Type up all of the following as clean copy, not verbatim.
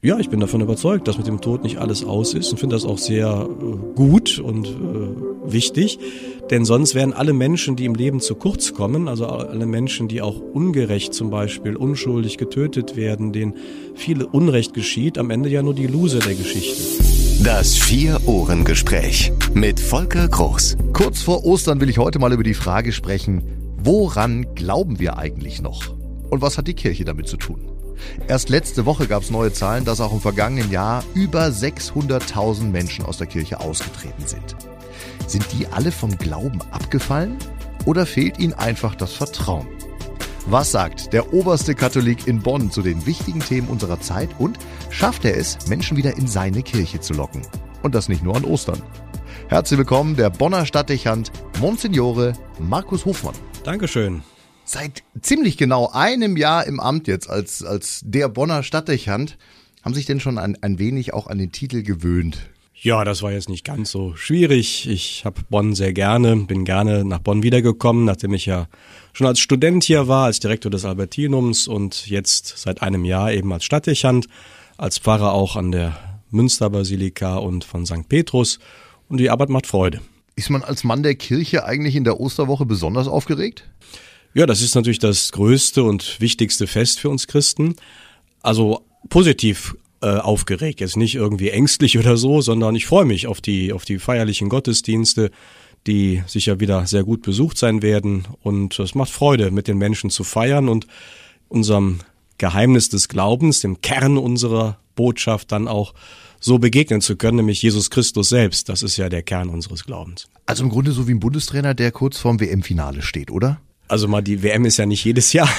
Ja, ich bin davon überzeugt, dass mit dem Tod nicht alles aus ist und finde das auch sehr gut und wichtig, denn sonst werden alle Menschen, die im Leben zu kurz kommen, also alle Menschen, die auch ungerecht zum Beispiel, unschuldig getötet werden, denen viel Unrecht geschieht, am Ende ja nur die Loser der Geschichte. Das Vier-Ohren-Gespräch mit Volker Groß. Kurz vor Ostern will ich heute mal über die Frage sprechen, woran glauben wir eigentlich noch? Und was hat die Kirche damit zu tun? Erst letzte Woche gab es neue Zahlen, dass auch im vergangenen Jahr über 600.000 Menschen aus der Kirche ausgetreten sind. Sind die alle vom Glauben abgefallen oder fehlt ihnen einfach das Vertrauen? Was sagt der oberste Katholik in Bonn zu den wichtigen Themen unserer Zeit und schafft er es, Menschen wieder in seine Kirche zu locken? Und das nicht nur an Ostern. Herzlich willkommen, der Bonner Stadtdechant Monsignore Markus Hofmann. Dankeschön. Seit ziemlich genau einem Jahr im Amt jetzt als der Bonner Stadtdechant, haben sich denn schon ein wenig auch an den Titel gewöhnt? Ja, das war jetzt nicht ganz so schwierig. Ich habe Bonn sehr gerne, bin gerne nach Bonn wiedergekommen, nachdem ich ja schon als Student hier war, als Direktor des Albertinums und jetzt seit einem Jahr eben als Stadtdechant, als Pfarrer auch an der Münsterbasilika und von St. Petrus. Und die Arbeit macht Freude. Ist man als Mann der Kirche eigentlich in der Osterwoche besonders aufgeregt? Ja, das ist natürlich das größte und wichtigste Fest für uns Christen. Also positiv aufgeregt, jetzt nicht irgendwie ängstlich oder so, sondern ich freue mich auf die feierlichen Gottesdienste, die sicher wieder sehr gut besucht sein werden. Und es macht Freude, mit den Menschen zu feiern und unserem Geheimnis des Glaubens, dem Kern unserer Botschaft dann auch so begegnen zu können, nämlich Jesus Christus selbst. Das ist ja der Kern unseres Glaubens. Also im Grunde so wie ein Bundestrainer, der kurz vorm WM-Finale steht, oder? Also mal, die WM ist ja nicht jedes Jahr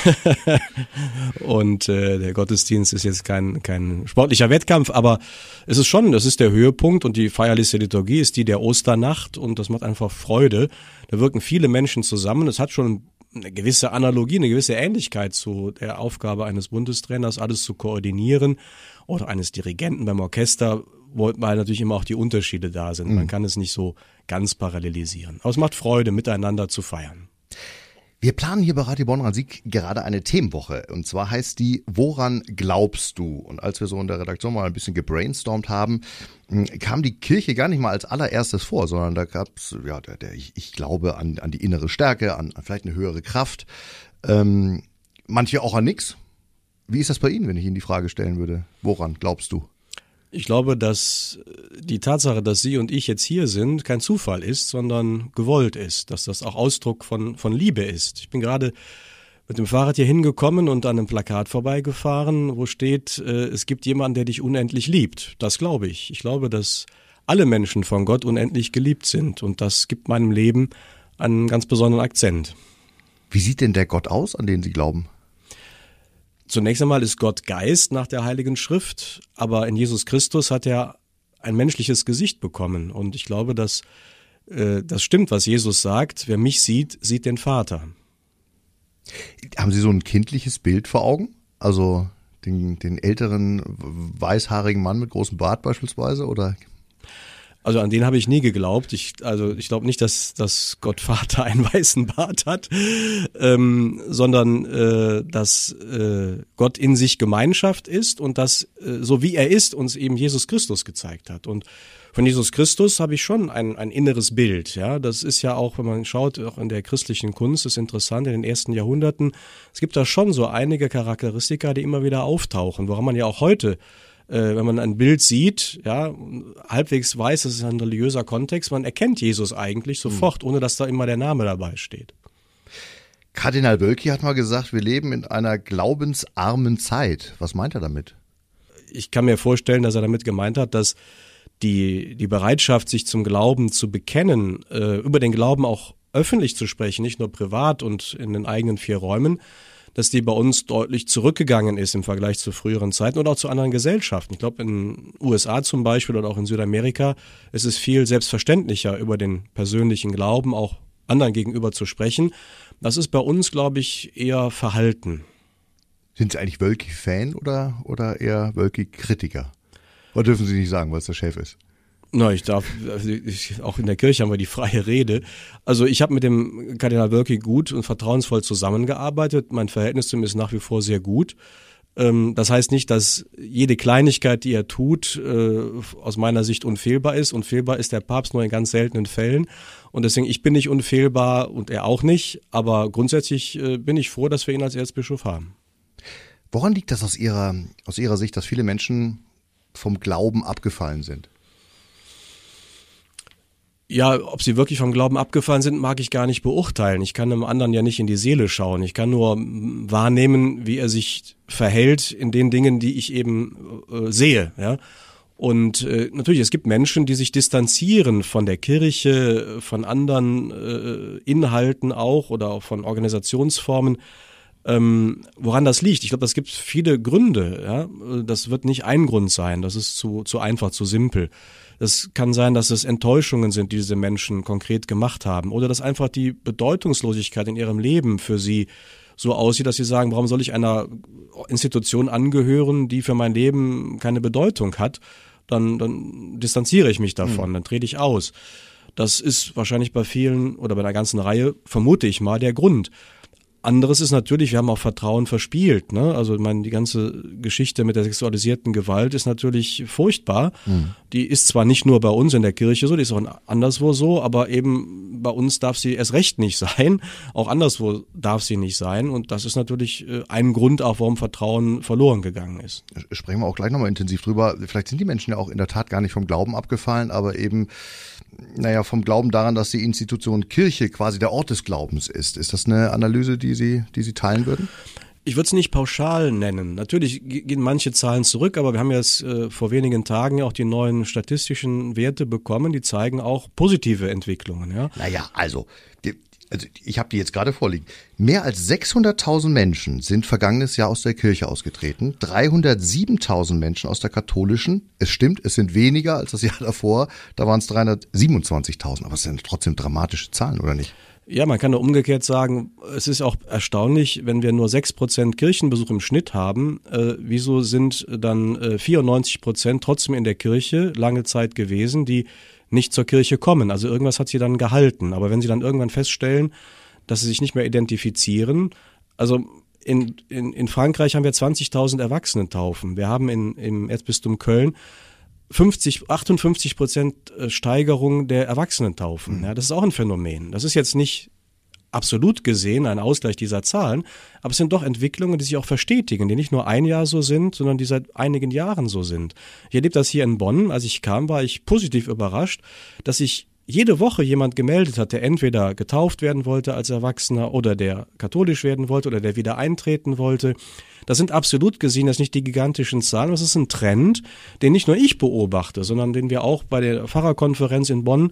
und der Gottesdienst ist jetzt kein sportlicher Wettkampf, aber es ist schon, das ist der Höhepunkt und die feierlichste Liturgie ist die der Osternacht und das macht einfach Freude. Da wirken viele Menschen zusammen. Es hat schon eine gewisse Analogie, eine gewisse Ähnlichkeit zu der Aufgabe eines Bundestrainers, alles zu koordinieren oder eines Dirigenten beim Orchester, weil natürlich immer auch die Unterschiede da sind. Man kann es nicht so ganz parallelisieren. Aber es macht Freude, miteinander zu feiern. Wir planen hier bei Radio Bonn Musik gerade eine Themenwoche und zwar heißt die Woran glaubst du? Und als wir so in der Redaktion mal ein bisschen gebrainstormt haben, kam die Kirche gar nicht mal als allererstes vor, sondern da gab's ich glaube an die innere Stärke, an vielleicht eine höhere Kraft, manche auch an nix. Wie ist das bei Ihnen, wenn ich Ihnen die Frage stellen würde? Woran glaubst du? Ich glaube, dass die Tatsache, dass Sie und ich jetzt hier sind, kein Zufall ist, sondern gewollt ist, dass das auch Ausdruck von Liebe ist. Ich bin gerade mit dem Fahrrad hier hingekommen und an einem Plakat vorbeigefahren, wo steht, es gibt jemanden, der dich unendlich liebt. Das glaube ich. Ich glaube, dass alle Menschen von Gott unendlich geliebt sind und das gibt meinem Leben einen ganz besonderen Akzent. Wie sieht denn der Gott aus, an den Sie glauben? Zunächst einmal ist Gott Geist nach der Heiligen Schrift, aber in Jesus Christus hat er ein menschliches Gesicht bekommen. Und ich glaube, dass das stimmt, was Jesus sagt. Wer mich sieht, sieht den Vater. Haben Sie so ein kindliches Bild vor Augen? Also den älteren, weißhaarigen Mann mit großem Bart beispielsweise, oder? Also an den habe ich nie geglaubt. Ich glaube nicht, dass Gott Vater einen weißen Bart hat, sondern dass Gott in sich Gemeinschaft ist und dass, so wie er ist, uns eben Jesus Christus gezeigt hat. Und von Jesus Christus habe ich schon ein inneres Bild. Ja, das ist ja auch, wenn man schaut, auch in der christlichen Kunst, ist interessant, in den ersten Jahrhunderten, es gibt da schon so einige Charakteristika, die immer wieder auftauchen, woran man ja auch heute wenn man ein Bild sieht, ja, halbwegs weiß, das ist ein religiöser Kontext, man erkennt Jesus eigentlich sofort, ohne dass da immer der Name dabei steht. Kardinal Wölki hat mal gesagt, wir leben in einer glaubensarmen Zeit. Was meint er damit? Ich kann mir vorstellen, dass er damit gemeint hat, dass die Bereitschaft, sich zum Glauben zu bekennen, über den Glauben auch öffentlich zu sprechen, nicht nur privat und in den eigenen vier Räumen, dass die bei uns deutlich zurückgegangen ist im Vergleich zu früheren Zeiten oder auch zu anderen Gesellschaften. Ich glaube, in den USA zum Beispiel oder auch in Südamerika ist es viel selbstverständlicher, über den persönlichen Glauben auch anderen gegenüber zu sprechen. Das ist bei uns, glaube ich, eher verhalten. Sind Sie eigentlich Wölki-Fan oder eher Wölki-Kritiker? Oder dürfen Sie nicht sagen, weil es der Chef ist? Na, auch in der Kirche haben wir die freie Rede. Also ich habe mit dem Kardinal Wölki gut und vertrauensvoll zusammengearbeitet. Mein Verhältnis zu ihm ist nach wie vor sehr gut. Das heißt nicht, dass jede Kleinigkeit, die er tut, aus meiner Sicht unfehlbar ist. Unfehlbar ist der Papst nur in ganz seltenen Fällen. Und deswegen, ich bin nicht unfehlbar und er auch nicht. Aber grundsätzlich bin ich froh, dass wir ihn als Erzbischof haben. Woran liegt das aus Ihrer Sicht, dass viele Menschen vom Glauben abgefallen sind? Ja, ob sie wirklich vom Glauben abgefallen sind, mag ich gar nicht beurteilen. Ich kann einem anderen ja nicht in die Seele schauen. Ich kann nur wahrnehmen, wie er sich verhält in den Dingen, die ich eben sehe. Ja? Und natürlich, es gibt Menschen, die sich distanzieren von der Kirche, von anderen Inhalten auch oder auch von Organisationsformen. Woran das liegt? Ich glaube, das gibt viele Gründe. Ja? Das wird nicht ein Grund sein. Das ist zu einfach, zu simpel. Es kann sein, dass es Enttäuschungen sind, die diese Menschen konkret gemacht haben. Oder dass einfach die Bedeutungslosigkeit in ihrem Leben für sie so aussieht, dass sie sagen, warum soll ich einer Institution angehören, die für mein Leben keine Bedeutung hat? Dann distanziere ich mich davon, dann trete ich aus. Das ist wahrscheinlich bei vielen oder bei einer ganzen Reihe, vermute ich mal, der Grund. Anderes ist natürlich, wir haben auch Vertrauen verspielt. Ne? Also ich meine, die ganze Geschichte mit der sexualisierten Gewalt ist natürlich furchtbar. Die ist zwar nicht nur bei uns in der Kirche so, die ist auch anderswo so, aber eben bei uns darf sie erst recht nicht sein. Auch anderswo darf sie nicht sein. Und das ist natürlich ein Grund auch, warum Vertrauen verloren gegangen ist. Sprechen wir auch gleich nochmal intensiv drüber. Vielleicht sind die Menschen ja auch in der Tat gar nicht vom Glauben abgefallen, aber eben vom Glauben daran, dass die Institution Kirche quasi der Ort des Glaubens ist. Ist das eine Analyse, die Sie teilen würden? Ich würde es nicht pauschal nennen. Natürlich gehen manche Zahlen zurück, aber wir haben jetzt vor wenigen Tagen ja auch die neuen statistischen Werte bekommen, die zeigen auch positive Entwicklungen. Ja? Also ich habe die jetzt gerade vorliegen. Mehr als 600.000 Menschen sind vergangenes Jahr aus der Kirche ausgetreten, 307.000 Menschen aus der katholischen. Es stimmt, es sind weniger als das Jahr davor, da waren es 327.000, aber es sind trotzdem dramatische Zahlen, oder nicht? Ja, man kann nur umgekehrt sagen, es ist auch erstaunlich, wenn wir nur 6% Kirchenbesuch im Schnitt haben, wieso sind dann 94% trotzdem in der Kirche lange Zeit gewesen, die nicht zur Kirche kommen. Also irgendwas hat sie dann gehalten. Aber wenn sie dann irgendwann feststellen, dass sie sich nicht mehr identifizieren, also in Frankreich haben wir 20.000 Erwachsenentaufen. Wir haben im Erzbistum Köln 58% Steigerung der Erwachsenentaufen. Ja, das ist auch ein Phänomen. Das ist jetzt nicht absolut gesehen ein Ausgleich dieser Zahlen, aber es sind doch Entwicklungen, die sich auch verstetigen, die nicht nur ein Jahr so sind, sondern die seit einigen Jahren so sind. Ich erlebe das hier in Bonn. Als ich kam, war ich positiv überrascht, dass sich jede Woche jemand gemeldet hat, der entweder getauft werden wollte als Erwachsener oder der katholisch werden wollte oder der wieder eintreten wollte. Das sind absolut gesehen jetzt nicht die gigantischen Zahlen, aber es ist ein Trend, den nicht nur ich beobachte, sondern den wir auch bei der Pfarrerkonferenz in Bonn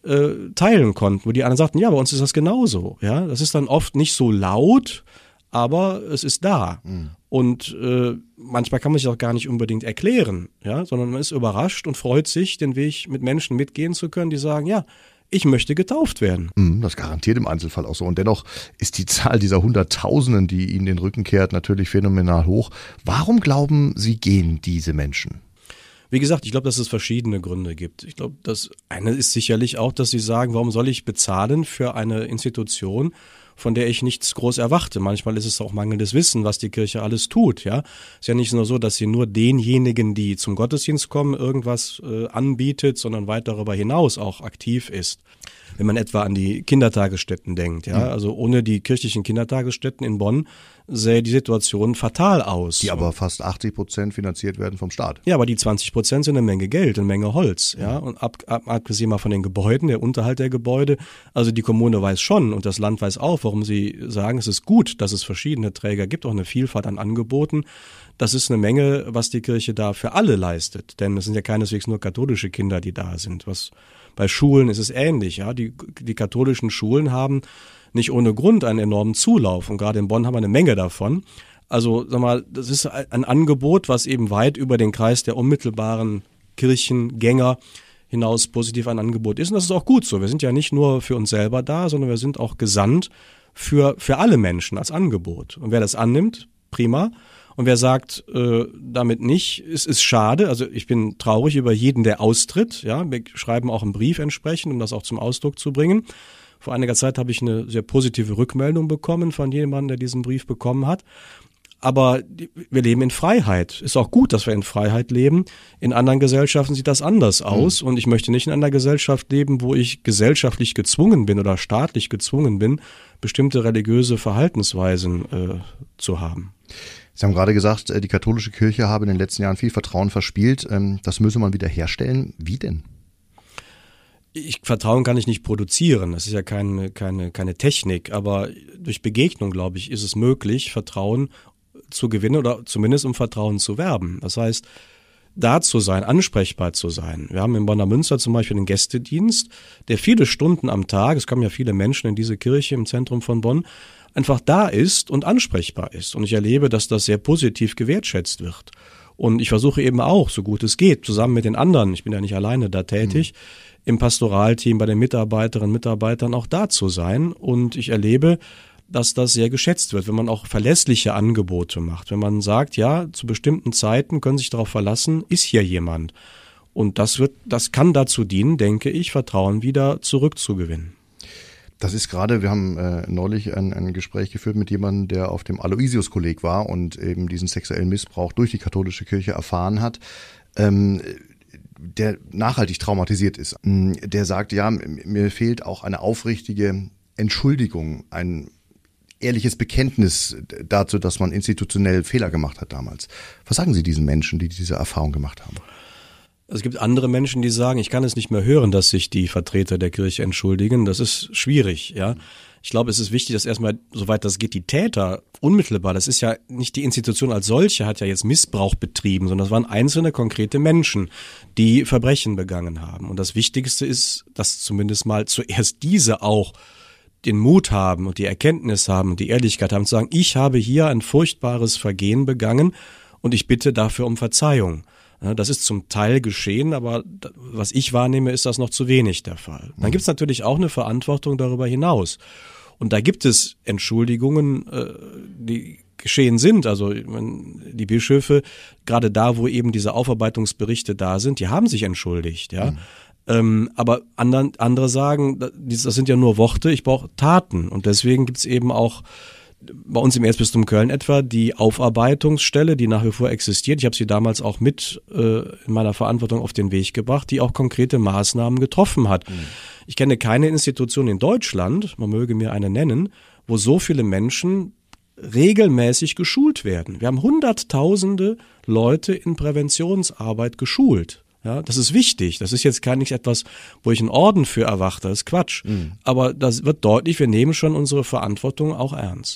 teilen konnten, wo die anderen sagten, ja, bei uns ist das genauso. Ja, das ist dann oft nicht so laut, aber es ist da. Und manchmal kann man sich auch gar nicht unbedingt erklären, ja, sondern man ist überrascht und freut sich, den Weg mit Menschen mitgehen zu können, die sagen, ja, ich möchte getauft werden. Das garantiert im Einzelfall auch so. Und dennoch ist die Zahl dieser Hunderttausenden, die ihnen den Rücken kehrt, natürlich phänomenal hoch. Warum glauben Sie, gehen diese Menschen? Wie gesagt, ich glaube, dass es verschiedene Gründe gibt. Ich glaube, das eine ist sicherlich auch, dass sie sagen, warum soll ich bezahlen für eine Institution, von der ich nichts groß erwarte. Manchmal ist es auch mangelndes Wissen, was die Kirche alles tut. Ja, ist ja nicht nur so, dass sie nur denjenigen, die zum Gottesdienst kommen, irgendwas anbietet, sondern weit darüber hinaus auch aktiv ist. Wenn man etwa an die Kindertagesstätten denkt, ja, also ohne die kirchlichen Kindertagesstätten in Bonn sähe die Situation fatal aus. Die aber fast 80% finanziert werden vom Staat. Ja, aber die 20% sind eine Menge Geld, eine Menge Holz, ja, und abgesehen mal von den Gebäuden, der Unterhalt der Gebäude, also die Kommune weiß schon und das Land weiß auch, warum sie sagen, es ist gut, dass es verschiedene Träger gibt, auch eine Vielfalt an Angeboten. Das ist eine Menge, was die Kirche da für alle leistet, denn es sind ja keineswegs nur katholische Kinder, die da sind. Bei Schulen ist es ähnlich, ja, die katholischen Schulen haben nicht ohne Grund einen enormen Zulauf und gerade in Bonn haben wir eine Menge davon. Also sag mal, das ist ein Angebot, was eben weit über den Kreis der unmittelbaren Kirchengänger hinaus positiv ein Angebot ist und das ist auch gut so. Wir sind ja nicht nur für uns selber da, sondern wir sind auch gesandt für alle Menschen als Angebot. Und wer das annimmt, prima. Und wer sagt, damit nicht, es ist schade, also ich bin traurig über jeden, der austritt. Ja, wir schreiben auch einen Brief entsprechend, um das auch zum Ausdruck zu bringen. Vor einiger Zeit habe ich eine sehr positive Rückmeldung bekommen von jemandem, der diesen Brief bekommen hat. Aber wir leben in Freiheit. Ist auch gut, dass wir in Freiheit leben. In anderen Gesellschaften sieht das anders aus. Und ich möchte nicht in einer Gesellschaft leben, wo ich gesellschaftlich gezwungen bin oder staatlich gezwungen bin, bestimmte religiöse Verhaltensweisen zu haben. Sie haben gerade gesagt, die katholische Kirche habe in den letzten Jahren viel Vertrauen verspielt. Das müsse man wieder herstellen. Wie denn? Vertrauen kann ich nicht produzieren. Das ist ja keine Technik. Aber durch Begegnung, glaube ich, ist es möglich, Vertrauen zu gewinnen oder zumindest um Vertrauen zu werben. Das heißt, da zu sein, ansprechbar zu sein. Wir haben in Bonner Münster zum Beispiel einen Gästedienst, der viele Stunden am Tag, es kommen ja viele Menschen in diese Kirche im Zentrum von Bonn, einfach da ist und ansprechbar ist. Und ich erlebe, dass das sehr positiv gewertschätzt wird. Und ich versuche eben auch, so gut es geht, zusammen mit den anderen, ich bin ja nicht alleine da tätig, im Pastoralteam, bei den Mitarbeiterinnen und Mitarbeitern auch da zu sein. Und ich erlebe, dass das sehr geschätzt wird, wenn man auch verlässliche Angebote macht. Wenn man sagt, ja, zu bestimmten Zeiten können Sie sich darauf verlassen, ist hier jemand. Und das kann dazu dienen, denke ich, Vertrauen wieder zurückzugewinnen. Das ist gerade, wir haben neulich ein Gespräch geführt mit jemandem, der auf dem Aloysius-Kolleg war und eben diesen sexuellen Missbrauch durch die katholische Kirche erfahren hat, der nachhaltig traumatisiert ist. Der sagt, ja, mir fehlt auch eine aufrichtige Entschuldigung, ein ehrliches Bekenntnis dazu, dass man institutionell Fehler gemacht hat damals. Was sagen Sie diesen Menschen, die diese Erfahrung gemacht haben? Es gibt andere Menschen, die sagen, ich kann es nicht mehr hören, dass sich die Vertreter der Kirche entschuldigen. Das ist schwierig, ja. Ich glaube, es ist wichtig, dass erstmal, soweit das geht, die Täter unmittelbar, das ist ja nicht die Institution als solche, hat ja jetzt Missbrauch betrieben, sondern das waren einzelne konkrete Menschen, die Verbrechen begangen haben. Und das Wichtigste ist, dass zumindest mal zuerst diese auch den Mut haben und die Erkenntnis haben und die Ehrlichkeit haben zu sagen, ich habe hier ein furchtbares Vergehen begangen und ich bitte dafür um Verzeihung. Das ist zum Teil geschehen, aber was ich wahrnehme, ist das noch zu wenig der Fall. Dann gibt es natürlich auch eine Verantwortung darüber hinaus. Und da gibt es Entschuldigungen, die geschehen sind. Also die Bischöfe, gerade da, wo eben diese Aufarbeitungsberichte da sind, die haben sich entschuldigt, ja. Aber andere sagen, das sind ja nur Worte, ich brauche Taten. Und deswegen gibt's eben auch bei uns im Erzbistum Köln etwa die Aufarbeitungsstelle, die nach wie vor existiert. Ich habe sie damals auch mit in meiner Verantwortung auf den Weg gebracht, die auch konkrete Maßnahmen getroffen hat. Ich kenne keine Institution in Deutschland, man möge mir eine nennen, wo so viele Menschen regelmäßig geschult werden. Wir haben Hunderttausende Leute in Präventionsarbeit geschult. Ja, das ist wichtig. Das ist jetzt gar nicht etwas, wo ich einen Orden für erwarte. Das ist Quatsch. Aber das wird deutlich, wir nehmen schon unsere Verantwortung auch ernst.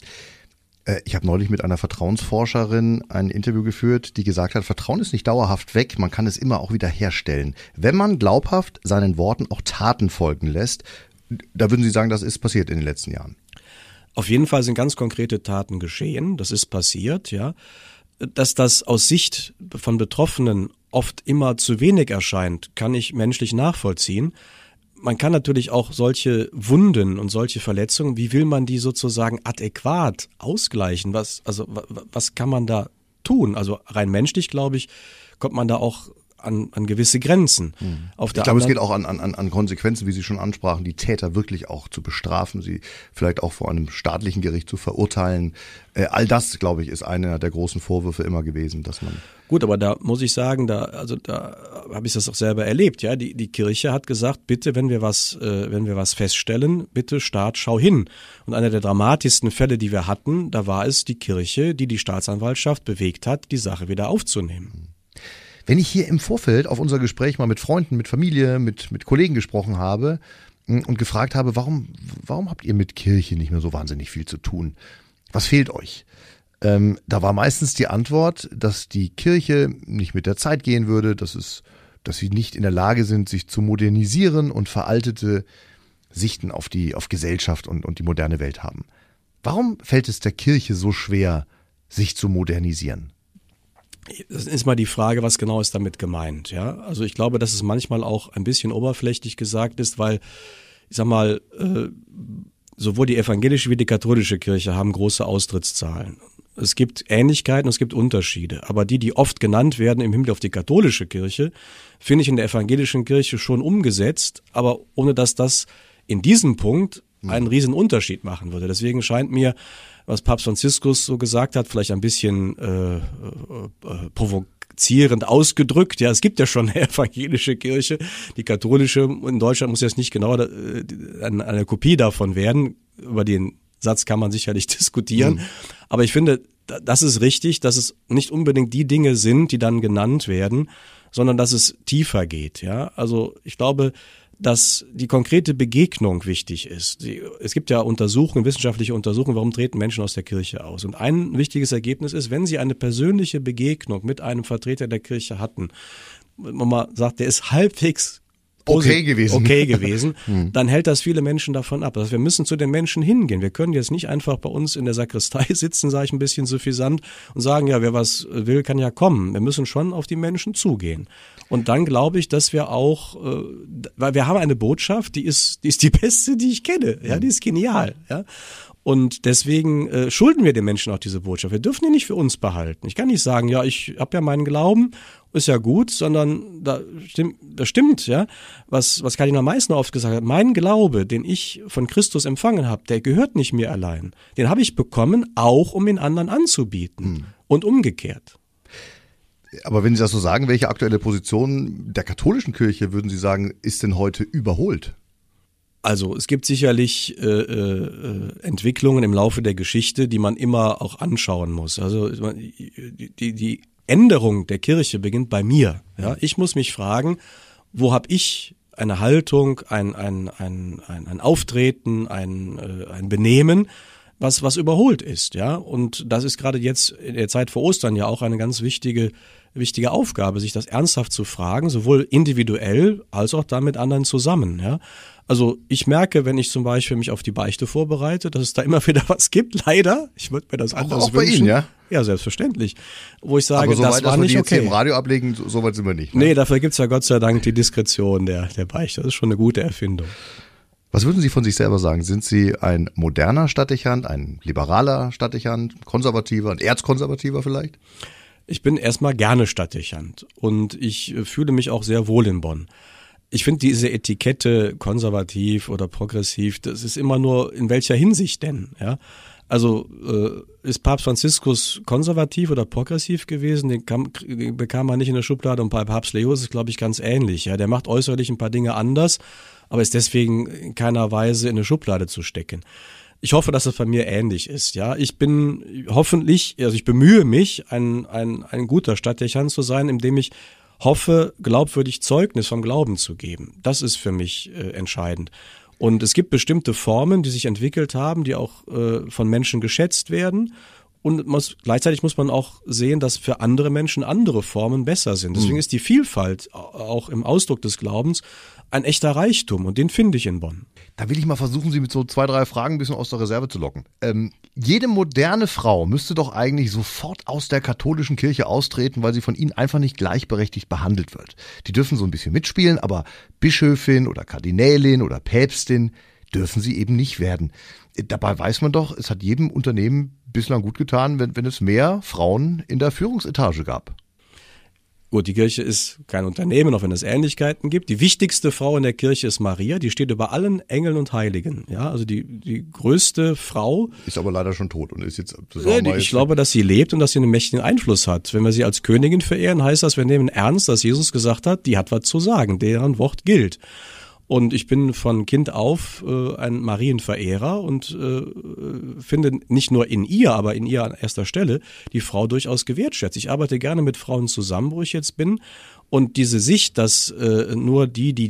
Ich habe neulich mit einer Vertrauensforscherin ein Interview geführt, die gesagt hat, Vertrauen ist nicht dauerhaft weg, man kann es immer auch wieder herstellen. Wenn man glaubhaft seinen Worten auch Taten folgen lässt, da würden Sie sagen, das ist passiert in den letzten Jahren. Auf jeden Fall sind ganz konkrete Taten geschehen. Das ist passiert, ja. Dass das aus Sicht von Betroffenen oft immer zu wenig erscheint, kann ich menschlich nachvollziehen. Man kann natürlich auch solche Wunden und solche Verletzungen, wie will man die sozusagen adäquat ausgleichen? Was kann man da tun? Also rein menschlich, glaube ich, kommt man da auch an gewisse Grenzen. Ich glaube, es geht auch an Konsequenzen, wie Sie schon ansprachen, die Täter wirklich auch zu bestrafen, sie vielleicht auch vor einem staatlichen Gericht zu verurteilen. All das, glaube ich, ist einer der großen Vorwürfe immer gewesen, dass man... Gut, aber da muss ich sagen, da habe ich das auch selber erlebt. Ja, die Kirche hat gesagt, bitte, wenn wir was feststellen, bitte Staat, schau hin. Und einer der dramatischsten Fälle, die wir hatten, da war es die Kirche, die Staatsanwaltschaft bewegt hat, die Sache wieder aufzunehmen. Wenn ich hier im Vorfeld auf unser Gespräch mal mit Freunden, mit Familie, mit Kollegen gesprochen habe und gefragt habe, warum habt ihr mit Kirche nicht mehr so wahnsinnig viel zu tun? Was fehlt euch? Da war meistens die Antwort, dass die Kirche nicht mit der Zeit gehen würde, dass sie nicht in der Lage sind, sich zu modernisieren und veraltete Sichten auf Gesellschaft und die moderne Welt haben. Warum fällt es der Kirche so schwer, sich zu modernisieren? Das ist mal die Frage, was genau ist damit gemeint, ja? Also ich glaube, dass es manchmal auch ein bisschen oberflächlich gesagt ist, weil, ich sag mal, sowohl die evangelische wie die katholische Kirche haben große Austrittszahlen. Es gibt Ähnlichkeiten, es gibt Unterschiede. Aber die oft genannt werden im Hinblick auf die katholische Kirche, finde ich in der evangelischen Kirche schon umgesetzt, aber ohne dass das in diesem Punkt einen riesen Unterschied machen würde. Deswegen scheint mir, was Papst Franziskus so gesagt hat, vielleicht ein bisschen provozierend ausgedrückt. Ja, es gibt ja schon eine evangelische Kirche. Die katholische in Deutschland muss jetzt nicht genau eine Kopie davon werden. Über den Satz kann man sicherlich diskutieren. Aber ich finde, das ist richtig, dass es nicht unbedingt die Dinge sind, die dann genannt werden, sondern dass es tiefer geht. Ja, also ich glaube, dass die konkrete Begegnung wichtig ist. Es gibt ja wissenschaftliche Untersuchungen, warum treten Menschen aus der Kirche aus. Und ein wichtiges Ergebnis ist, wenn sie eine persönliche Begegnung mit einem Vertreter der Kirche hatten, wenn man sagt, der ist halbwegs okay gewesen, dann hält das viele Menschen davon ab. Also wir müssen zu den Menschen hingehen. Wir können jetzt nicht einfach bei uns in der Sakristei sitzen, sage ich ein bisschen suffisant, und sagen, ja, wer was will, kann ja kommen. Wir müssen schon auf die Menschen zugehen. Und dann glaube ich, dass wir auch, weil wir haben eine Botschaft, die ist die beste, die ich kenne. Ja, die ist genial. Ja. Und deswegen schulden wir den Menschen auch diese Botschaft. Wir dürfen die nicht für uns behalten. Ich kann nicht sagen, ja, ich habe ja meinen Glauben, ist ja gut, sondern das stimmt, ja. Was Kardinal Meissner oft gesagt hat, mein Glaube, den ich von Christus empfangen habe, der gehört nicht mir allein. Den habe ich bekommen, auch um ihn anderen anzubieten und umgekehrt. Aber wenn Sie das so sagen, welche aktuelle Position der katholischen Kirche, würden Sie sagen, ist denn heute überholt? Also es gibt sicherlich Entwicklungen im Laufe der Geschichte, die man immer auch anschauen muss. Also die Änderung der Kirche beginnt bei mir. Ja, ich muss mich fragen, wo habe ich eine Haltung, ein Auftreten, ein Benehmen, was überholt ist, ja. Und das ist gerade jetzt in der Zeit vor Ostern ja auch eine ganz wichtige Aufgabe, sich das ernsthaft zu fragen, sowohl individuell als auch dann mit anderen zusammen, ja. Also ich merke, wenn ich zum Beispiel mich auf die Beichte vorbereite, dass es da immer wieder was gibt, leider. Ich würde mir das anders wünschen. Auch bei Ihnen, ja? Ja, selbstverständlich. Wo ich sage, aber so das war nicht okay. Jetzt im Radio ablegen, so weit sind wir nicht. Ne? Nee, dafür gibt's ja Gott sei Dank die Diskretion der Beichte. Das ist schon eine gute Erfindung. Was würden Sie von sich selber sagen? Sind Sie ein moderner Stadtdechant, ein liberaler Stadtdechant, konservativer, ein erzkonservativer vielleicht? Ich bin erstmal gerne Stadtdechant und ich fühle mich auch sehr wohl in Bonn. Ich finde diese Etikette konservativ oder progressiv, das ist immer nur in welcher Hinsicht denn, ja? Also ist Papst Franziskus konservativ oder progressiv gewesen? Den bekam man nicht in der Schublade, und bei Papst Leo ist es, glaube ich, ganz ähnlich. Ja, der macht äußerlich ein paar Dinge anders, aber ist deswegen in keiner Weise in eine Schublade zu stecken. Ich hoffe, dass das bei mir ähnlich ist. Ja, ich bin hoffentlich, also ich bemühe mich, ein guter Stadtdechant zu sein, indem ich hoffe, glaubwürdig Zeugnis vom Glauben zu geben. Das ist für mich entscheidend. Und es gibt bestimmte Formen, die sich entwickelt haben, die auch von Menschen geschätzt werden. Und gleichzeitig muss man auch sehen, dass für andere Menschen andere Formen besser sind. Deswegen ist die Vielfalt auch im Ausdruck des Glaubens ein echter Reichtum, und den finde ich in Bonn. Da will ich mal versuchen, Sie mit so 2, 3 Fragen ein bisschen aus der Reserve zu locken. Jede moderne Frau müsste doch eigentlich sofort aus der katholischen Kirche austreten, weil sie von ihnen einfach nicht gleichberechtigt behandelt wird. Die dürfen so ein bisschen mitspielen, aber Bischöfin oder Kardinälin oder Päpstin dürfen sie eben nicht werden. Dabei weiß man doch, es hat jedem Unternehmen bislang gut getan, wenn es mehr Frauen in der Führungsetage gab. Gut, die Kirche ist kein Unternehmen, auch wenn es Ähnlichkeiten gibt. Die wichtigste Frau in der Kirche ist Maria, die steht über allen Engeln und Heiligen. Ja, also die größte Frau. Ist aber leider schon tot und ist jetzt. Ich glaube, dass sie lebt und dass sie einen mächtigen Einfluss hat. Wenn wir sie als Königin verehren, heißt das, wir nehmen ernst, dass Jesus gesagt hat, die hat was zu sagen, deren Wort gilt. Und ich bin von Kind auf ein Marienverehrer und finde nicht nur in ihr, aber in ihr an erster Stelle die Frau durchaus gewertschätzt. Ich arbeite gerne mit Frauen zusammen, wo ich jetzt bin. Und diese Sicht, dass nur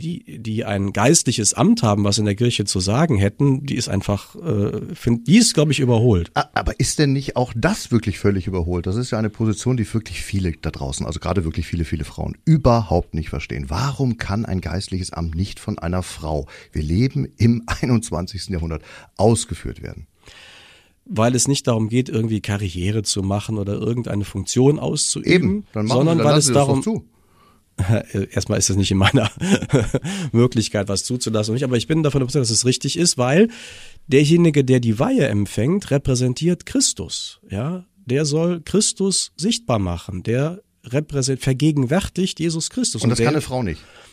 die ein geistliches Amt haben, was in der Kirche zu sagen hätten, die ist einfach, die ist, glaube ich, überholt. Aber ist denn nicht auch das wirklich völlig überholt? Das ist ja eine Position, die wirklich viele da draußen, also gerade wirklich viele, viele Frauen, überhaupt nicht verstehen. Warum kann ein geistliches Amt nicht von einer Frau, wir leben im 21. Jahrhundert, ausgeführt werden? Weil es nicht darum geht, irgendwie Karriere zu machen oder irgendeine Funktion auszuüben, eben, sondern weil es darum erstmal ist es nicht in meiner Möglichkeit, was zuzulassen, aber ich bin davon überzeugt, dass es richtig ist, weil derjenige, der die Weihe empfängt, repräsentiert Christus. Ja, der soll Christus sichtbar machen, der vergegenwärtigt Jesus Christus. Und das kann eine Frau nicht.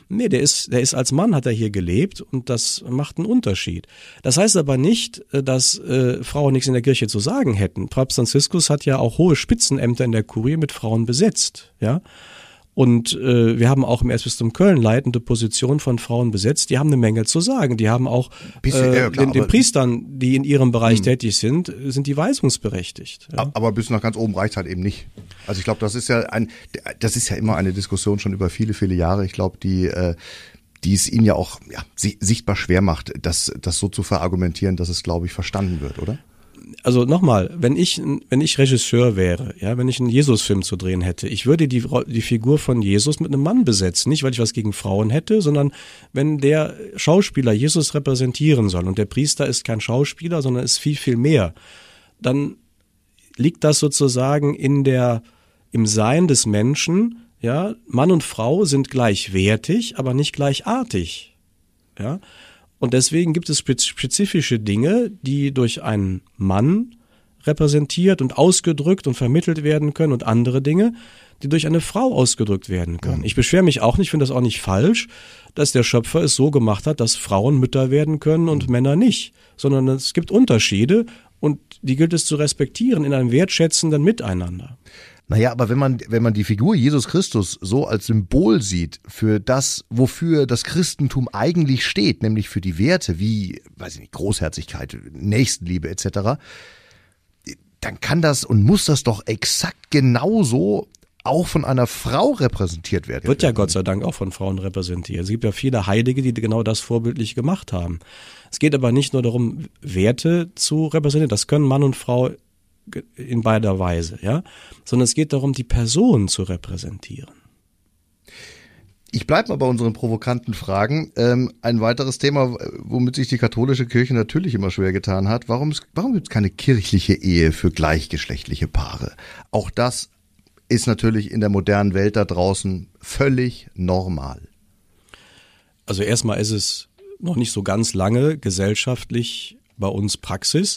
Nee, der ist als Mann, hat er hier gelebt und das macht einen Unterschied. Das heißt aber nicht, dass Frauen nichts in der Kirche zu sagen hätten. Papst Franziskus hat ja auch hohe Spitzenämter in der Kurie mit Frauen besetzt, ja. Und wir haben auch im Erzbistum Köln leitende Positionen von Frauen besetzt, die haben eine Menge zu sagen. Die haben auch den Priestern, die in ihrem Bereich tätig sind die weisungsberechtigt. Ja. Aber bis nach ganz oben reicht halt eben nicht. Also ich glaube, das ist ja immer eine Diskussion schon über viele, viele Jahre. Ich glaube, die es ihnen ja auch sichtbar schwer macht, das so zu verargumentieren, dass es, glaube ich, verstanden wird, oder? Also nochmal, wenn ich Regisseur wäre, ja, wenn ich einen Jesus-Film zu drehen hätte, ich würde die Figur von Jesus mit einem Mann besetzen, nicht weil ich was gegen Frauen hätte, sondern wenn der Schauspieler Jesus repräsentieren soll und der Priester ist kein Schauspieler, sondern ist viel, viel mehr, dann liegt das sozusagen im Sein des Menschen, ja, Mann und Frau sind gleichwertig, aber nicht gleichartig, ja. Und deswegen gibt es spezifische Dinge, die durch einen Mann repräsentiert und ausgedrückt und vermittelt werden können und andere Dinge, die durch eine Frau ausgedrückt werden können. Ich beschwere mich auch nicht, finde das auch nicht falsch, dass der Schöpfer es so gemacht hat, dass Frauen Mütter werden können und Männer nicht, sondern es gibt Unterschiede und die gilt es zu respektieren in einem wertschätzenden Miteinander. Naja, aber wenn man die Figur Jesus Christus so als Symbol sieht für das, wofür das Christentum eigentlich steht, nämlich für die Werte wie, weiß ich nicht, Großherzigkeit, Nächstenliebe etc., dann kann das und muss das doch exakt genauso auch von einer Frau repräsentiert werden. Wird ja Gott sei Dank auch von Frauen repräsentiert. Es gibt ja viele Heilige, die genau das vorbildlich gemacht haben. Es geht aber nicht nur darum, Werte zu repräsentieren, das können Mann und Frau in beider Weise, ja, sondern es geht darum, die Person zu repräsentieren. Ich bleibe mal bei unseren provokanten Fragen. Ein weiteres Thema, womit sich die katholische Kirche natürlich immer schwer getan hat. Warum gibt es keine kirchliche Ehe für gleichgeschlechtliche Paare? Auch das ist natürlich in der modernen Welt da draußen völlig normal. Also erstmal ist es noch nicht so ganz lange gesellschaftlich bei uns Praxis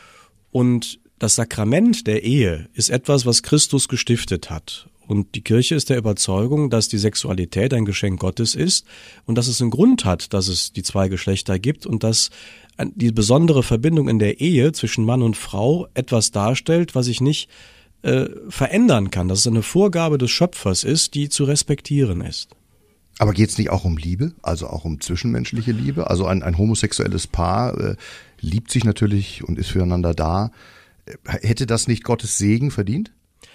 und das Sakrament der Ehe ist etwas, was Christus gestiftet hat. Und die Kirche ist der Überzeugung, dass die Sexualität ein Geschenk Gottes ist und dass es einen Grund hat, dass es die zwei Geschlechter gibt und dass die besondere Verbindung in der Ehe zwischen Mann und Frau etwas darstellt, was sich nicht verändern kann. Dass es eine Vorgabe des Schöpfers ist, die zu respektieren ist. Aber geht es nicht auch um Liebe, also auch um zwischenmenschliche Liebe? Also ein homosexuelles Paar liebt sich natürlich und ist füreinander da. Hätte das nicht Gottes Segen verdient?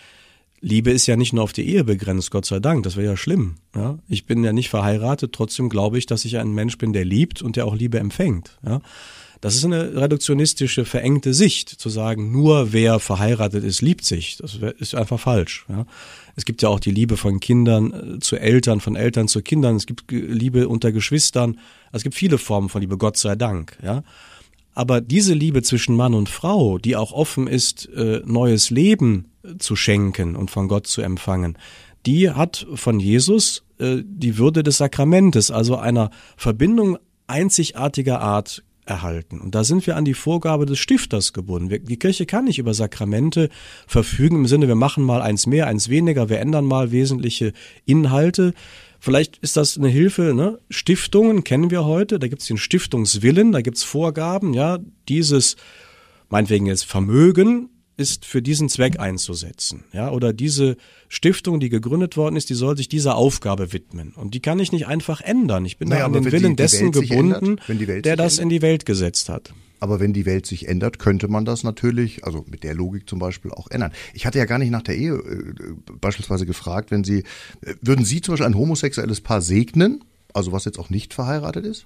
Liebe ist ja nicht nur auf die Ehe begrenzt, Gott sei Dank, das wäre ja schlimm. Ja? Ich bin ja nicht verheiratet, trotzdem glaube ich, dass ich ein Mensch bin, der liebt und der auch Liebe empfängt. Ja? Das ist eine reduktionistische, verengte Sicht, zu sagen, nur wer verheiratet ist, liebt sich. Das ist einfach falsch. Ja? Es gibt ja auch die Liebe von Kindern zu Eltern, von Eltern zu Kindern, es gibt Liebe unter Geschwistern, es gibt viele Formen von Liebe, Gott sei Dank. Ja? Aber diese Liebe zwischen Mann und Frau, die auch offen ist, neues Leben zu schenken und von Gott zu empfangen, die hat von Jesus die Würde des Sakramentes, also einer Verbindung einzigartiger Art erhalten. Und da sind wir an die Vorgabe des Stifters gebunden. Die Kirche kann nicht über Sakramente verfügen im Sinne, wir machen mal eins mehr, eins weniger, wir ändern mal wesentliche Inhalte. Vielleicht ist das eine Hilfe, ne? Stiftungen kennen wir heute, da gibt es den Stiftungswillen, da gibt es Vorgaben, ja, dieses, meinetwegen jetzt Vermögen, ist für diesen Zweck einzusetzen, ja, oder diese Stiftung, die gegründet worden ist, die soll sich dieser Aufgabe widmen und die kann ich nicht einfach ändern. Ich bin da an den Willen dessen gebunden, der das in die Welt gesetzt hat. Aber wenn die Welt sich ändert, könnte man das natürlich, also mit der Logik zum Beispiel, auch ändern. Ich hatte ja gar nicht nach der Ehe beispielsweise gefragt, würden Sie zum Beispiel ein homosexuelles Paar segnen, also was jetzt auch nicht verheiratet ist?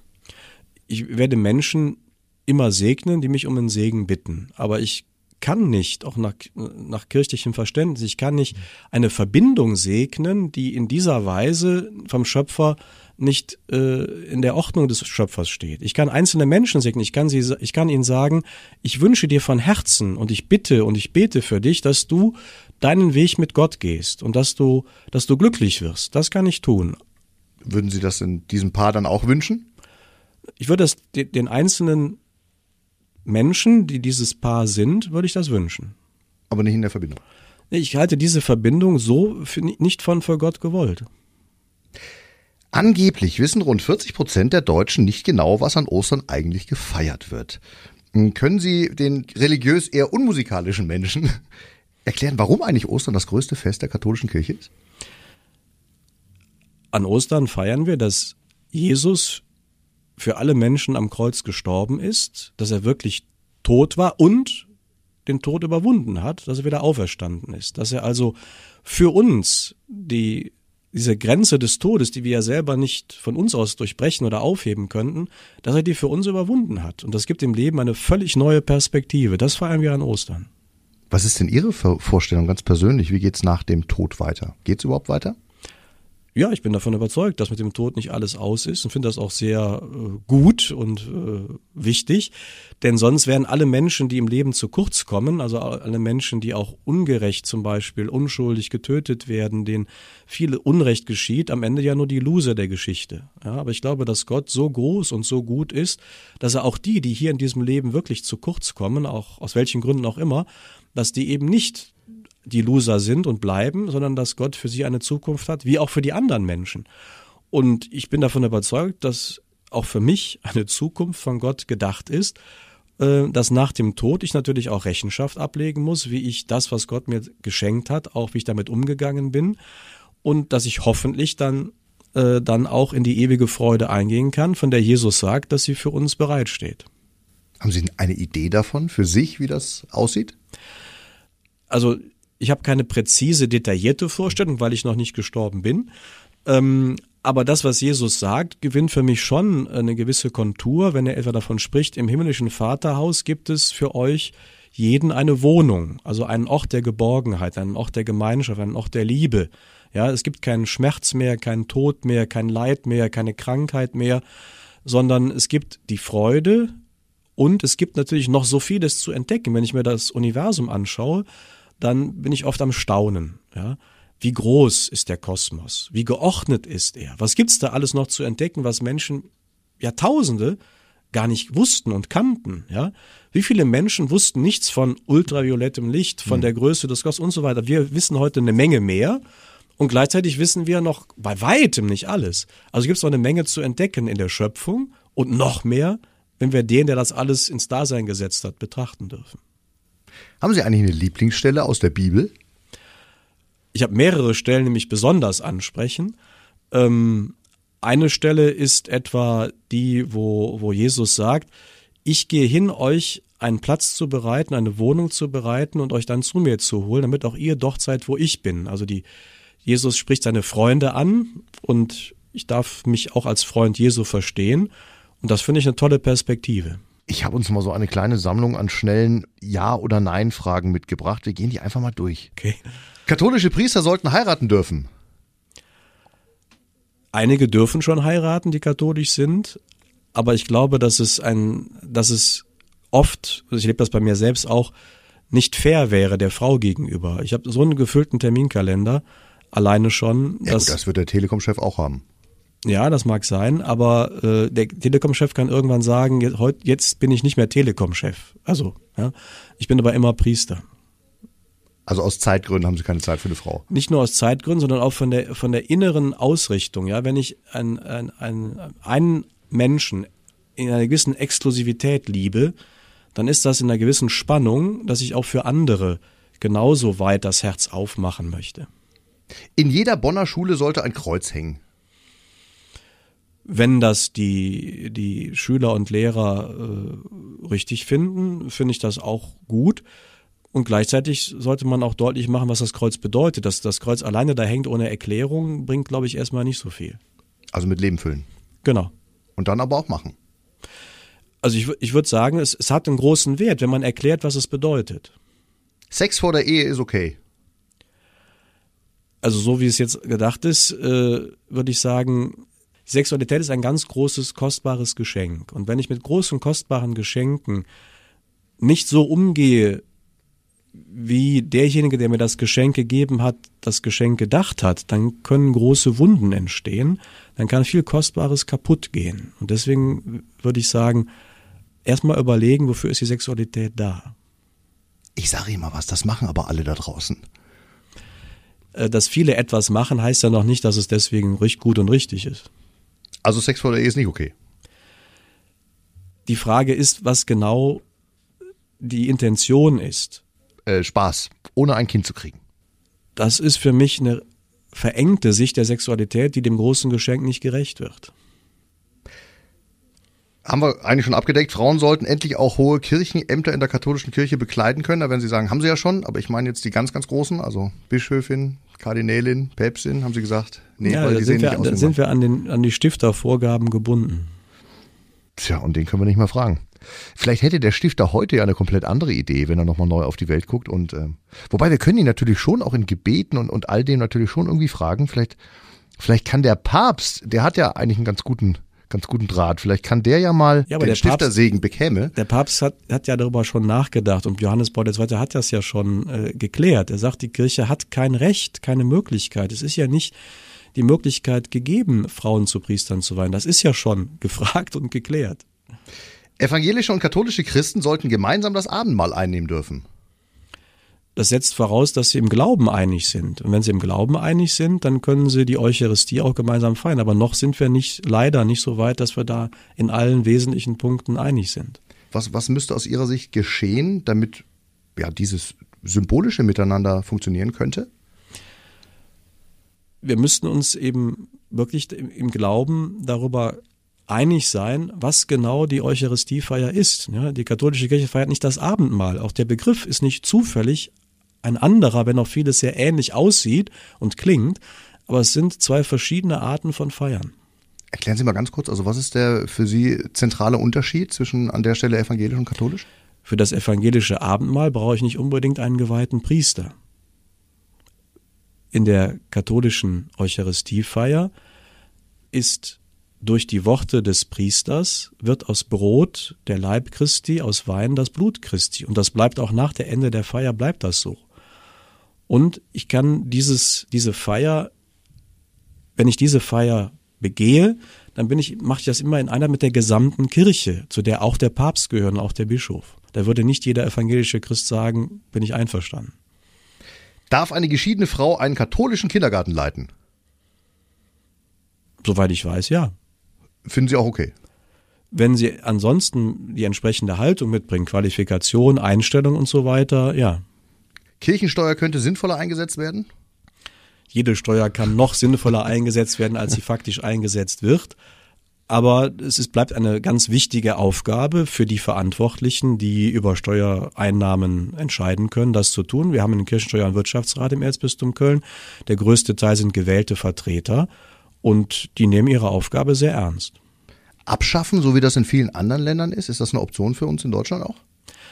Ich werde Menschen immer segnen, die mich um einen Segen bitten, aber ich kann nicht, auch nach kirchlichem Verständnis, ich kann nicht eine Verbindung segnen, die in dieser Weise vom Schöpfer nicht in der Ordnung des Schöpfers steht. Ich kann einzelne Menschen segnen, ich kann ihnen sagen, ich wünsche dir von Herzen und ich bitte und ich bete für dich, dass du deinen Weg mit Gott gehst und dass du glücklich wirst. Das kann ich tun. Würden Sie das in diesem Paar dann auch wünschen? Ich würde das den einzelnen Menschen, die dieses Paar sind, würde ich das wünschen. Aber nicht in der Verbindung? Ich halte diese Verbindung so nicht für Gott gewollt. Angeblich wissen rund 40% der Deutschen nicht genau, was an Ostern eigentlich gefeiert wird. Können Sie den religiös eher unmusikalischen Menschen erklären, warum eigentlich Ostern das größte Fest der katholischen Kirche ist? An Ostern feiern wir, dass Jesus für alle Menschen am Kreuz gestorben ist, dass er wirklich tot war und den Tod überwunden hat, dass er wieder auferstanden ist. Dass er also für uns diese Grenze des Todes, die wir ja selber nicht von uns aus durchbrechen oder aufheben könnten, dass er die für uns überwunden hat. Und das gibt dem Leben eine völlig neue Perspektive. Das feiern wir an Ostern. Was ist denn Ihre Vorstellung ganz persönlich? Wie geht's nach dem Tod weiter? Geht's überhaupt weiter? Ja, ich bin davon überzeugt, dass mit dem Tod nicht alles aus ist und finde das auch sehr gut und wichtig, denn sonst werden alle Menschen, die im Leben zu kurz kommen, also alle Menschen, die auch ungerecht zum Beispiel, unschuldig getötet werden, denen viel Unrecht geschieht, am Ende ja nur die Loser der Geschichte. Ja, aber ich glaube, dass Gott so groß und so gut ist, dass er auch die hier in diesem Leben wirklich zu kurz kommen, auch aus welchen Gründen auch immer, dass die eben nicht die Loser sind und bleiben, sondern dass Gott für sie eine Zukunft hat, wie auch für die anderen Menschen. Und ich bin davon überzeugt, dass auch für mich eine Zukunft von Gott gedacht ist, dass nach dem Tod ich natürlich auch Rechenschaft ablegen muss, wie ich das, was Gott mir geschenkt hat, auch wie ich damit umgegangen bin und dass ich hoffentlich dann auch in die ewige Freude eingehen kann, von der Jesus sagt, dass sie für uns bereitsteht. Haben Sie eine Idee davon für sich, wie das aussieht? Also ich habe keine präzise, detaillierte Vorstellung, weil ich noch nicht gestorben bin. Aber das, was Jesus sagt, gewinnt für mich schon eine gewisse Kontur, wenn er etwa davon spricht, im himmlischen Vaterhaus gibt es für euch jeden eine Wohnung, also einen Ort der Geborgenheit, einen Ort der Gemeinschaft, einen Ort der Liebe. Ja, es gibt keinen Schmerz mehr, keinen Tod mehr, kein Leid mehr, keine Krankheit mehr, sondern es gibt die Freude und es gibt natürlich noch so vieles zu entdecken. Wenn ich mir das Universum anschaue, dann bin ich oft am Staunen. Ja? Wie groß ist der Kosmos? Wie geordnet ist er? Was gibt's da alles noch zu entdecken, was Menschen, Jahrtausende, gar nicht wussten und kannten? Ja? Wie viele Menschen wussten nichts von ultraviolettem Licht, von der Größe des Kosmos und so weiter? Wir wissen heute eine Menge mehr und gleichzeitig wissen wir noch bei weitem nicht alles. Also gibt es noch eine Menge zu entdecken in der Schöpfung und noch mehr, wenn wir den, der das alles ins Dasein gesetzt hat, betrachten dürfen. Haben Sie eigentlich eine Lieblingsstelle aus der Bibel? Ich habe mehrere Stellen, die mich besonders ansprechen. Eine Stelle ist etwa die, wo Jesus sagt, ich gehe hin, euch einen Platz zu bereiten, eine Wohnung zu bereiten und euch dann zu mir zu holen, damit auch ihr dort seid, wo ich bin. Also Jesus spricht seine Freunde an und ich darf mich auch als Freund Jesu verstehen. Und das finde ich eine tolle Perspektive. Ich habe uns mal so eine kleine Sammlung an schnellen Ja- oder Nein-Fragen mitgebracht. Wir gehen die einfach mal durch. Okay. Katholische Priester sollten heiraten dürfen. Einige dürfen schon heiraten, die katholisch sind, aber ich glaube, dass es oft, also ich erlebe das bei mir selbst auch, nicht fair wäre der Frau gegenüber. Ich habe so einen gefüllten Terminkalender, alleine schon. Ja, gut, das wird der Telekom-Chef auch haben. Ja, das mag sein, aber der Telekom-Chef kann irgendwann sagen, jetzt bin ich nicht mehr Telekom-Chef. Also, ja, ich bin aber immer Priester. Also aus Zeitgründen haben Sie keine Zeit für eine Frau? Nicht nur aus Zeitgründen, sondern auch von der inneren Ausrichtung. Ja, wenn ich einen Menschen in einer gewissen Exklusivität liebe, dann ist das in einer gewissen Spannung, dass ich auch für andere genauso weit das Herz aufmachen möchte. In jeder Bonner Schule sollte ein Kreuz hängen. Wenn das die Schüler und Lehrer richtig finden, finde ich das auch gut. Und gleichzeitig sollte man auch deutlich machen, was das Kreuz bedeutet. Dass das Kreuz alleine da hängt ohne Erklärung, bringt, glaube ich, erstmal nicht so viel. Also mit Leben füllen. Genau. Und dann aber auch machen. Also ich würde sagen, es hat einen großen Wert, wenn man erklärt, was es bedeutet. Sex vor der Ehe ist okay. Also so wie es jetzt gedacht ist, würde ich sagen, Sexualität ist ein ganz großes, kostbares Geschenk. Und wenn ich mit großen, kostbaren Geschenken nicht so umgehe, wie derjenige, der mir das Geschenk gegeben hat, das Geschenk gedacht hat, dann können große Wunden entstehen, dann kann viel Kostbares kaputt gehen. Und deswegen würde ich sagen, erstmal überlegen, wofür ist die Sexualität da? Ich sage Ihnen mal was, das machen aber alle da draußen. Dass viele etwas machen, heißt ja noch nicht, dass es deswegen gut und richtig ist. Also Sex vor der Ehe ist nicht okay. Die Frage ist, was genau die Intention ist. Spaß, ohne ein Kind zu kriegen. Das ist für mich eine verengte Sicht der Sexualität, die dem großen Geschenk nicht gerecht wird. Haben wir eigentlich schon abgedeckt, Frauen sollten endlich auch hohe Kirchenämter in der katholischen Kirche bekleiden können. Da werden Sie sagen, haben sie ja schon, aber ich meine jetzt die ganz, ganz großen, also Bischöfin, Kardinälin, Päpstin, haben Sie gesagt? Nee, Ja, weil da die sehen nicht aus. dann sind wir an die Stiftervorgaben gebunden. Tja, und den können wir nicht mehr fragen. Vielleicht hätte der Stifter heute ja eine komplett andere Idee, wenn er nochmal neu auf die Welt guckt. Und wobei wir können ihn natürlich schon auch in Gebeten und all dem natürlich schon irgendwie fragen. Vielleicht kann der Papst, der hat ja eigentlich einen ganz guten Draht. Vielleicht kann der ja mal den Stiftersegen bekäme. Der Papst hat ja darüber schon nachgedacht und Johannes Paul II. Hat das ja schon geklärt. Er sagt, die Kirche hat kein Recht, keine Möglichkeit. Es ist ja nicht die Möglichkeit gegeben, Frauen zu Priestern zu weihen. Das ist ja schon gefragt und geklärt. Evangelische und katholische Christen sollten gemeinsam das Abendmahl einnehmen dürfen. Das setzt voraus, dass sie im Glauben einig sind. Und wenn sie im Glauben einig sind, dann können sie die Eucharistie auch gemeinsam feiern. Aber noch sind wir leider nicht so weit, dass wir da in allen wesentlichen Punkten einig sind. Was müsste aus Ihrer Sicht geschehen, damit ja dieses symbolische Miteinander funktionieren könnte? Wir müssten uns eben wirklich im Glauben darüber einig sein, was genau die Eucharistiefeier ist. Ja, die katholische Kirche feiert nicht das Abendmahl. Auch der Begriff ist nicht zufällig ein anderer, wenn auch vieles sehr ähnlich aussieht und klingt. Aber es sind zwei verschiedene Arten von Feiern. Erklären Sie mal ganz kurz, also was ist der für Sie zentrale Unterschied zwischen an der Stelle evangelisch und katholisch? Für das evangelische Abendmahl brauche ich nicht unbedingt einen geweihten Priester. In der katholischen Eucharistiefeier ist durch die Worte des Priesters wird aus Brot der Leib Christi, aus Wein das Blut Christi. Und das bleibt auch nach der Ende der Feier, bleibt das so. Und ich kann diese Feier, wenn ich diese Feier begehe, dann mache ich das immer in einer mit der gesamten Kirche, zu der auch der Papst gehört und auch der Bischof. Da würde nicht jeder evangelische Christ sagen, bin ich einverstanden. Darf eine geschiedene Frau einen katholischen Kindergarten leiten? Soweit ich weiß, ja. Finden Sie auch okay? Wenn sie ansonsten die entsprechende Haltung mitbringen, Qualifikation, Einstellung und so weiter, ja. Kirchensteuer könnte sinnvoller eingesetzt werden? Jede Steuer kann noch sinnvoller eingesetzt werden, als sie faktisch eingesetzt wird. Aber bleibt eine ganz wichtige Aufgabe für die Verantwortlichen, die über Steuereinnahmen entscheiden können, das zu tun. Wir haben einen Kirchensteuer- und Wirtschaftsrat im Erzbistum Köln. Der größte Teil sind gewählte Vertreter und die nehmen ihre Aufgabe sehr ernst. Abschaffen, so wie das in vielen anderen Ländern ist das eine Option für uns in Deutschland auch?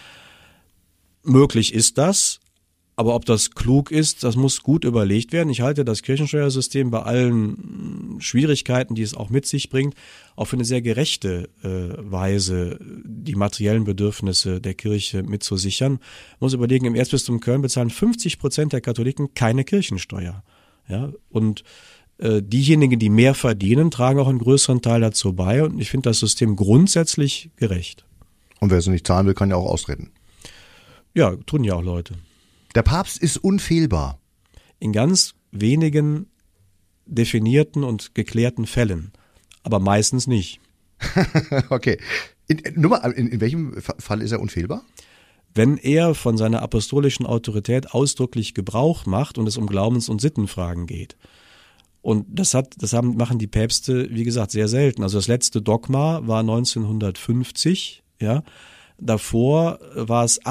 Möglich ist das. Aber ob das klug ist, das muss gut überlegt werden. Ich halte das Kirchensteuersystem bei allen Schwierigkeiten, die es auch mit sich bringt, auch für eine sehr gerechte Weise, die materiellen Bedürfnisse der Kirche mitzusichern. Man muss überlegen, im Erzbistum Köln bezahlen 50% der Katholiken keine Kirchensteuer. Ja, und diejenigen, die mehr verdienen, tragen auch einen größeren Teil dazu bei. Und ich finde das System grundsätzlich gerecht. Und wer es nicht zahlen will, kann ja auch austreten. Ja, tun ja auch Leute. Der Papst ist unfehlbar. In ganz wenigen definierten und geklärten Fällen, aber meistens nicht. Okay. In welchem Fall ist er unfehlbar? Wenn er von seiner apostolischen Autorität ausdrücklich Gebrauch macht und es um Glaubens- und Sittenfragen geht. Und machen die Päpste, wie gesagt, sehr selten. Also das letzte Dogma war 1950, ja. Davor war es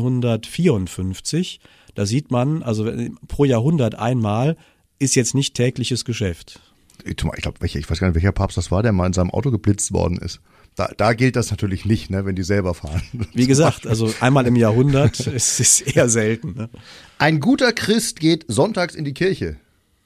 1854. Da sieht man, also pro Jahrhundert einmal ist jetzt nicht tägliches Geschäft. Ich glaube, ich weiß gar nicht, welcher Papst das war, der mal in seinem Auto geblitzt worden ist. Da gilt das natürlich nicht, ne, wenn die selber fahren. Wie gesagt, also einmal im Jahrhundert ist eher selten. Ne? Ein guter Christ geht sonntags in die Kirche.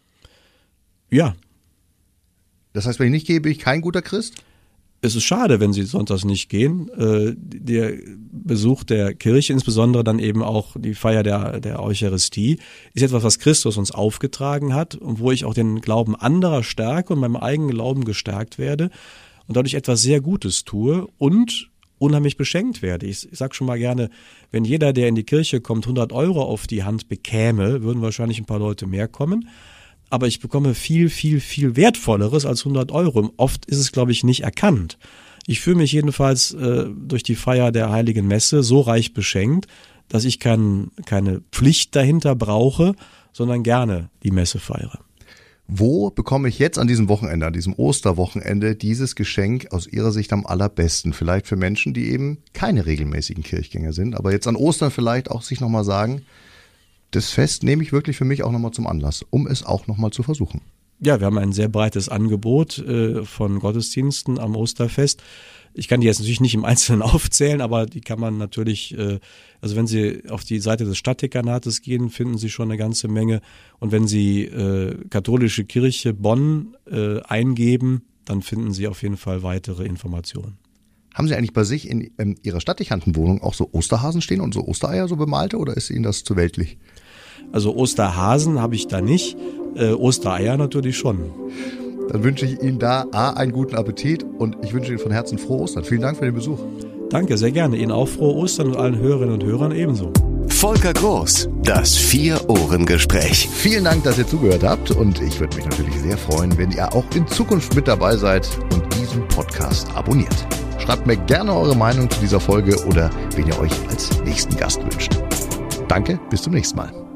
Ja. Das heißt, wenn ich nicht gehe, bin ich kein guter Christ? Es ist schade, wenn sie sonntags nicht gehen. Der Besuch der Kirche, insbesondere dann eben auch die Feier der Eucharistie, ist etwas, was Christus uns aufgetragen hat und wo ich auch den Glauben anderer stärke und meinem eigenen Glauben gestärkt werde und dadurch etwas sehr Gutes tue und unheimlich beschenkt werde. Ich sage schon mal gerne, wenn jeder, der in die Kirche kommt, 100 € auf die Hand bekäme, würden wahrscheinlich ein paar Leute mehr kommen. aber ich bekomme viel, viel, viel Wertvolleres als 100 Euro. Oft ist es, glaube ich, nicht erkannt. Ich fühle mich jedenfalls durch die Feier der Heiligen Messe so reich beschenkt, dass ich keine Pflicht dahinter brauche, sondern gerne die Messe feiere. Wo bekomme ich jetzt an diesem Wochenende, an diesem Osterwochenende, dieses Geschenk aus Ihrer Sicht am allerbesten? Vielleicht für Menschen, die eben keine regelmäßigen Kirchgänger sind, aber jetzt an Ostern vielleicht auch sich nochmal sagen, das Fest nehme ich wirklich für mich auch nochmal zum Anlass, um es auch nochmal zu versuchen. Ja, wir haben ein sehr breites Angebot von Gottesdiensten am Osterfest. Ich kann die jetzt natürlich nicht im Einzelnen aufzählen, aber die kann man natürlich, also wenn Sie auf die Seite des Stadtdekanates gehen, finden Sie schon eine ganze Menge. Und wenn Sie Katholische Kirche Bonn eingeben, dann finden Sie auf jeden Fall weitere Informationen. Haben Sie eigentlich bei sich in Ihrer Stadtdekantenwohnung auch so Osterhasen stehen und so Ostereier, so bemalte, oder ist Ihnen das zu weltlich? Also Osterhasen habe ich da nicht, Ostereier natürlich schon. Dann wünsche ich Ihnen da einen guten Appetit und ich wünsche Ihnen von Herzen frohe Ostern. Vielen Dank für den Besuch. Danke, sehr gerne. Ihnen auch frohe Ostern und allen Hörerinnen und Hörern ebenso. Volker Groß, das Vier-Ohren-Gespräch. Vielen Dank, dass ihr zugehört habt und ich würde mich natürlich sehr freuen, wenn ihr auch in Zukunft mit dabei seid und diesen Podcast abonniert. Schreibt mir gerne eure Meinung zu dieser Folge oder wen ihr euch als nächsten Gast wünscht. Danke, bis zum nächsten Mal.